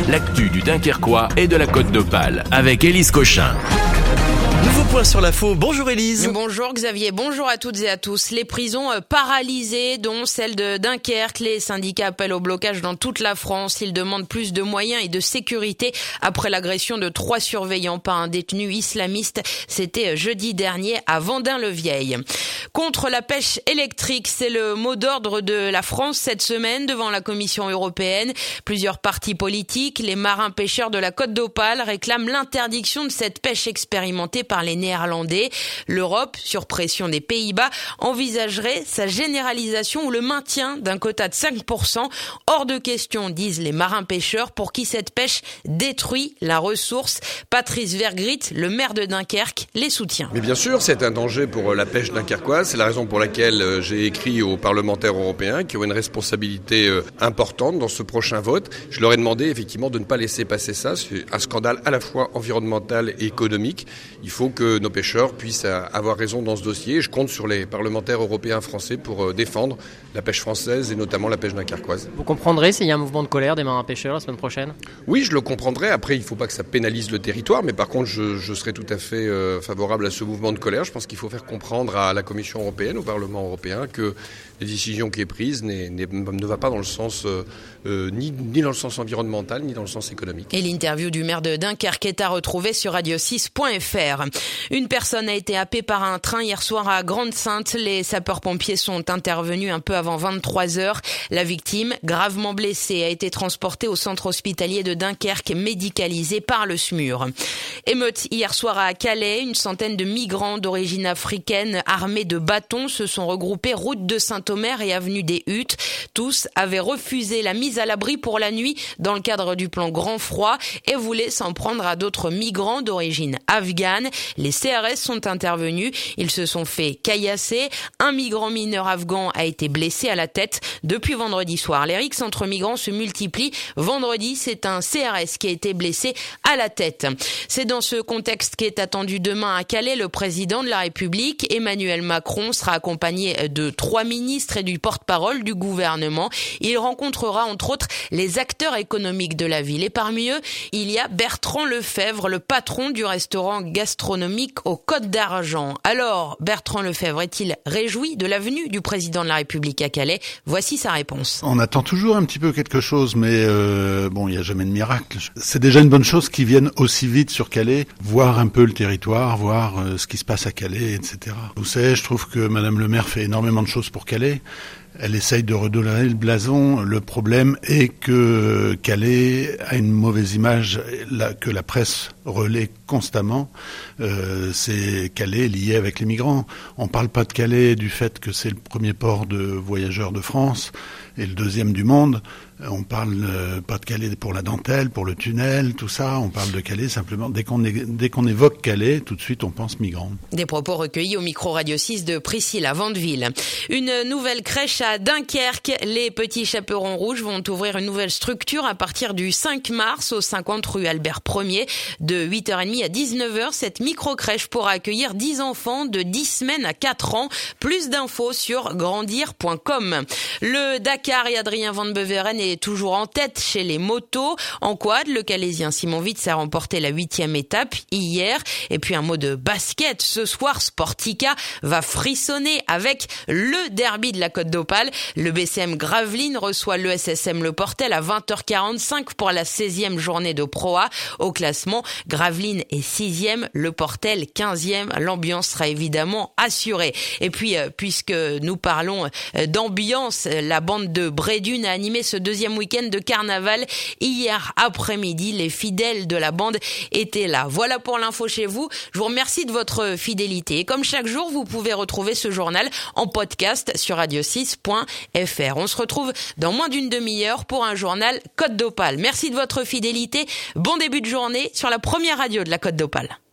l'actu du Dunkerquois et de la Côte d'Opale avec Élise Cochin. Nouveau point sur l'info. Bonjour Élise. Bonjour Xavier, bonjour à toutes et à tous. Les prisons paralysées, dont celle de Dunkerque. Les syndicats appellent au blocage dans toute la France. Ils demandent plus de moyens et de sécurité après l'agression de 3 surveillants par un détenu islamiste. C'était jeudi dernier à Vendin-le-Vieil. Contre la pêche électrique, c'est le mot d'ordre de la France cette semaine devant la Commission européenne. Plusieurs partis politiques, les marins-pêcheurs de la Côte d'Opale réclament l'interdiction de cette pêche expérimentée par les Néerlandais. L'Europe, sur pression des Pays-Bas, envisagerait sa généralisation ou le maintien d'un quota de 5%. Hors de question, disent les marins-pêcheurs, pour qui cette pêche détruit la ressource. Patrice Vergrit, le maire de Dunkerque, les soutient. Mais bien sûr, c'est un danger pour la pêche dunkerquoise. C'est la raison pour laquelle j'ai écrit aux parlementaires européens qui ont une responsabilité importante dans ce prochain vote. Je leur ai demandé effectivement de ne pas laisser passer ça. C'est un scandale à la fois environnemental et économique. Il faut que nos pêcheurs puissent avoir raison dans ce dossier. Je compte sur les parlementaires européens français pour défendre la pêche française et notamment la pêche dunkerquoise. Vous comprendrez s'il y a un mouvement de colère des marins-pêcheurs la semaine prochaine ? Oui, je le comprendrai. Après, il ne faut pas que ça pénalise le territoire, mais par contre, je serai tout à fait favorable à ce mouvement de colère. Je pense qu'il faut faire comprendre à la Commission européenne, au Parlement européen, que la décision qui est prise ne va pas dans le sens ni dans le sens environnemental, ni dans le sens économique. Et l'interview du maire de Dunkerque est à retrouver sur radio6.fr. Une personne a été happée par un train hier soir à Grande-Synthe. Les sapeurs-pompiers sont intervenus un peu avant 23h. La victime, gravement blessée, a été transportée au centre hospitalier de Dunkerque, médicalisée par le SMUR. Émeute hier soir à Calais. Une centaine de migrants d'origine africaine armés de bâtons se sont regroupés route de Saint-Omer et avenue des Huttes. Tous avaient refusé la mise à l'abri pour la nuit dans le cadre du plan Grand Froid et voulaient s'en prendre à d'autres migrants d'origine afghane. Les CRS sont intervenus. Ils se sont fait caillasser. Un migrant mineur afghan a été blessé à la tête. Depuis vendredi soir, les rixes entre migrants se multiplient. Vendredi, c'est un CRS qui a été blessé à la tête. C'est dans ce contexte qu'est attendu demain à Calais le président de la République. Emmanuel Macron sera accompagné de 3 ministres et du porte-parole du gouvernement. Il rencontrera entre autres les acteurs économiques de la ville. Et parmi eux, il y a Bertrand Lefebvre, le patron du restaurant gastronomique aux Côtes d'Argent. Alors, Bertrand Lefebvre est-il réjoui de la venue du président de la République à Calais ? Voici sa réponse. On attend toujours un petit peu quelque chose, mais il n'y a jamais de miracle. C'est déjà une bonne chose qu'ils viennent aussi vite sur Calais, voir un peu le territoire, voir ce qui se passe à Calais, etc. Vous savez, je trouve que Madame le maire fait énormément de choses pour Calais. Elle essaye de redorer le blason. Le problème est que Calais a une mauvaise image que la presse relaie constamment. C'est Calais lié avec les migrants. On parle pas de Calais du fait que c'est le premier port de voyageurs de France et le deuxième du monde. On parle pas de Calais pour la dentelle, pour le tunnel, tout ça. On parle de Calais simplement. Dès qu'on évoque Calais, tout de suite on pense migrants. Des propos recueillis au micro Radio 6 de Priscilla Vandeville. Une nouvelle crèche à Dunkerque. Les Petits Chaperons Rouges vont ouvrir une nouvelle structure à partir du 5 mars au 50 rue Albert Ier. De 8h30 à 19h, cette micro-crèche pourra accueillir 10 enfants de 10 semaines à 4 ans. Plus d'infos sur grandir.com. Le Dakar et Adrien Van Beveren est toujours en tête chez les motos. En quad, le Calaisien Simon Witz a remporté la 8e étape hier. Et puis un mot de basket. Ce soir, Sportica va frissonner avec le derby de la Côte d'Opale. Le BCM Gravelines reçoit le SSM Le Portel à 20h45 pour la 16e journée de Pro A. Au classement, Gravelines est 6e, Le Portel 15e. L'ambiance sera évidemment assurée. Et puis, puisque nous parlons d'ambiance, la bande de Brédune a animé ce deuxième week-end de carnaval. Hier après-midi, les fidèles de la bande étaient là. Voilà pour l'info chez vous. Je vous remercie de votre fidélité. Et comme chaque jour, vous pouvez retrouver ce journal en podcast sur radio6.fr. On se retrouve dans moins d'une demi-heure pour un journal Côte d'Opale. Merci de votre fidélité. Bon début de journée sur la première radio de la Côte d'Opale.